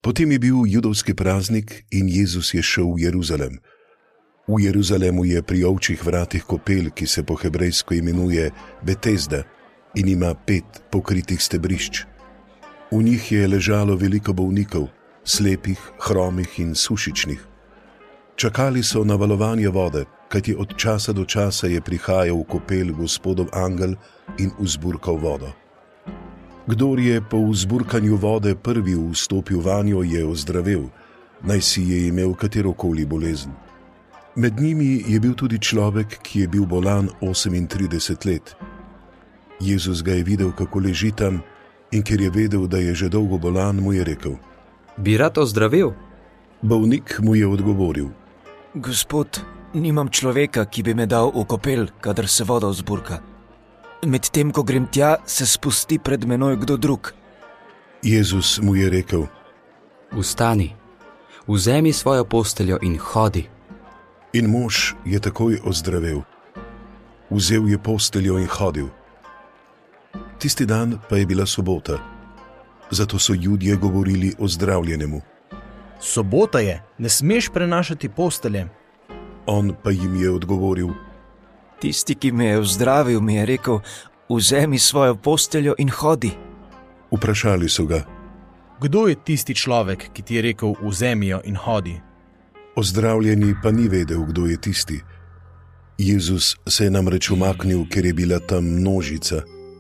Potem je bil judovski praznik in Jezus je šel v Jeruzalem. V Jeruzalemu je pri ovčjih vratih kopel, ki se po hebrejsko imenuje Betesda in ima 5 pokritih stebrišč. V njih je ležalo veliko bolnikov, slepih, hromih in sušičnih. Čakali so na valovanje vode, kajti od časa do časa je prihajal v kopel Gospodov angel in vzburkal vodo. Kdor je po vzburkanju vode prvi vstopil vanjo, je ozdravel, naj si je imel katerokoli bolezen. Med njimi je bil tudi človek, ki je bil bolan 38 let. Jezus ga je videl, kako leži tam, in ker je vedel, da je že dolgo bolan, mu je rekel: Bi rad ozdravel? Bolnik mu je odgovoril: Gospod, nimam človeka, ki bi me dal v kopel, kadar se voda vzburka. Medtem, ko grem tja, se spusti pred menoj kdo drug. Jezus mu je rekel: Vstani, vzemi svojo posteljo in hodi. In mož je takoj ozdravel. Vzel je posteljo in hodil. Tisti dan pa je bila sobota, zato so Judje govorili o zdravljenemu. Sobota je, ne smeš prenašati postelje. On pa jim je odgovoril: Tisti, ki me je ozdravil, mi je rekel: Vzemi svojo posteljo in hodi. Vprašali so ga: Kdo je tisti človek, ki ti je rekel: Vzemi jo in hodi? Ozdravljeni pa ni vedel, kdo je tisti. Jezus se je namreč umaknil, ker je bila tam množica.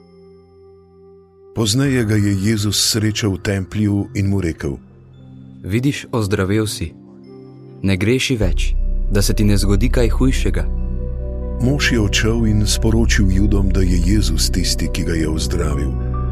Pozneje ga je Jezus srečal v templju in mu rekel: Vidiš, ozdravel si. Ne greši več, da se ti ne zgodi kaj hujšega. Mož je odšel in sporočil Judom, da je Jezus tisti, ki ga je ozdravil.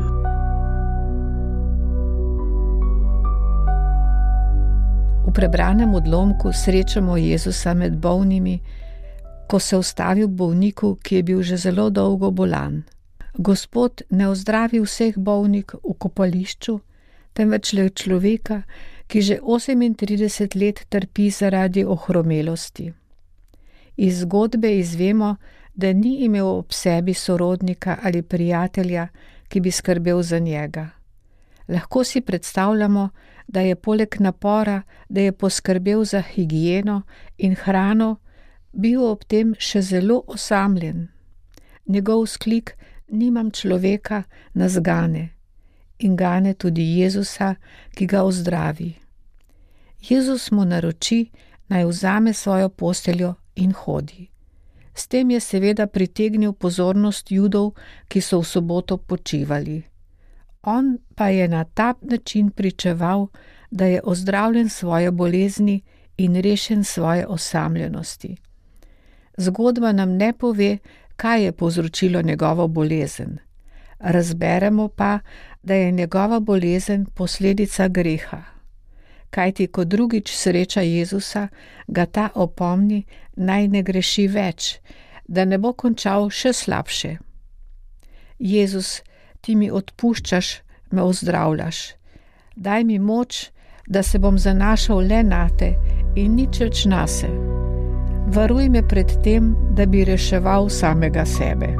V prebranem odlomku srečamo Jezusa med bolnimi, ko se ustavi bolniku, ki je bil že zelo dolgo bolan. Gospod ne ozdravi vseh bolnik v kopališču, temveč le človeka, ki že 38 let trpi zaradi ohromelosti. Iz zgodbe izvemo, da ni imel ob sebi sorodnika ali prijatelja, ki bi skrbel za njega. Lahko si predstavljamo, da je poleg napora, da je poskrbel za higieno in hrano, bil ob tem še zelo osamljen. Njegov sklik "nimam človeka" nas gane in gane tudi Jezusa, ki ga ozdravi. Jezus mu naroči, naj vzame svojo posteljo in hodi. S tem je seveda pritegnil pozornost Judov, ki so v soboto počivali. On pa je na ta način pričeval, da je ozdravljen svoje bolezni in rešen svoje osamljenosti. Zgodba nam ne pove, kaj je povzročilo njegovo bolezen. Razberemo pa, da je njegova bolezen posledica greha. Kajti, ko drugič sreča Jezusa, ga ta opomni, naj ne greši več, da ne bo končal še slabše. Jezus, ti mi odpuščaš, me ozdravljaš. Daj mi moč, da se bom zanašal le nate in nič več nase. Varuj me pred tem, da bi reševal samega sebe.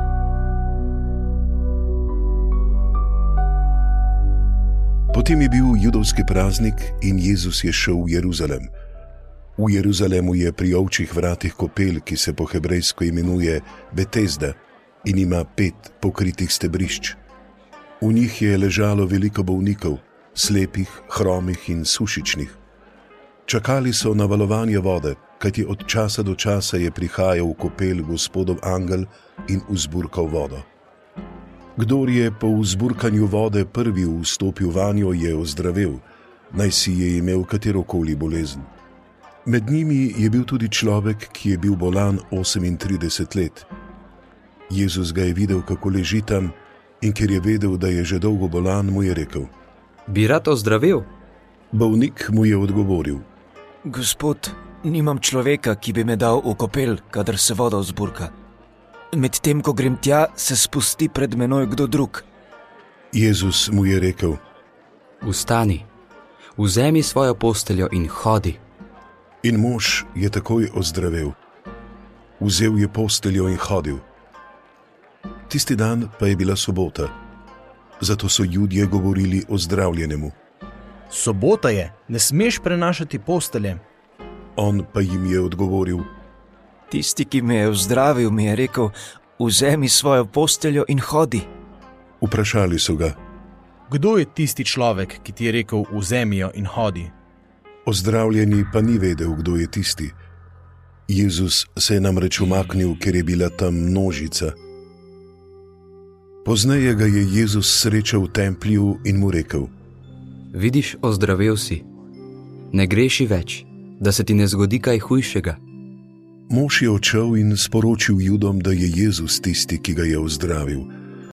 Potem je bil judovski praznik in Jezus je šel v Jeruzalem. V Jeruzalemu je pri ovčjih vratih kopel, ki se po hebrejsko imenuje Betesda in ima 5 pokritih stebrišč. V njih je ležalo veliko bolnikov, slepih, hromih in sušičnih. Čakali so na valovanje vode, kajti od časa do časa je prihajal v kopel Gospodov angel in vzburkal vodo. Kdor je po vzburkanju vode prvi vstopil vanjo, je ozdravel, naj si je imel katerokoli bolezen. Med njimi je bil tudi človek, ki je bil bolan 38 let. Jezus ga je videl, kako leži tam, in ker je vedel, da je že dolgo bolan, mu je rekel: Bi rad ozdravel? Bolnik mu je odgovoril: Gospod, nimam človeka, ki bi me dal v kopel, kadar se voda vzburka. Medtem, ko grem tja, se spusti pred menoj kdo drug. Jezus mu je rekel: Vstani, vzemi svojo posteljo in hodi. In mož je takoj ozdravel. Vzel je posteljo in hodil. Tisti dan pa je bila sobota, zato so Judje govorili o zdravljenemu. Sobota je, ne smeš prenašati postelje. On pa jim je odgovoril: Tisti, ki me je ozdravil, mi je rekel: Vzemi svojo posteljo in hodi. Vprašali so ga: Kdo je tisti človek, ki ti je rekel, vzemi jo in hodi? Ozdravljeni pa ni vedel, kdo je tisti. Jezus se je namreč umaknil, ker je bila tam množica. Pozneje ga je Jezus srečal v templju in mu rekel: Vidiš, ozdravel si. Ne greši več, da se ti ne zgodi kaj hujšega. Mož je odšel in sporočil Judom, da je Jezus tisti, ki ga je ozdravil.